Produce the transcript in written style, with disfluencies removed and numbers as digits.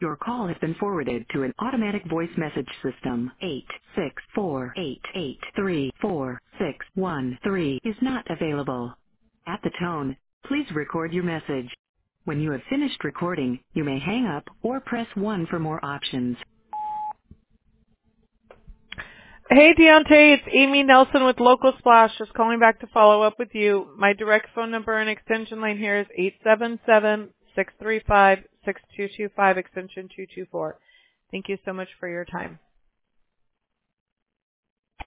Your call has been forwarded to an automatic voice message system. 864-883-4613 is not available. At the tone, please record your message. When you have finished recording, you may hang up or press 1 for more options. Hey, Deontay, it's Amy Nelson with Local Splash. Just calling back to follow up with you. My direct phone number and extension line here is 877-635-6225, extension 224. Thank you so much for your time.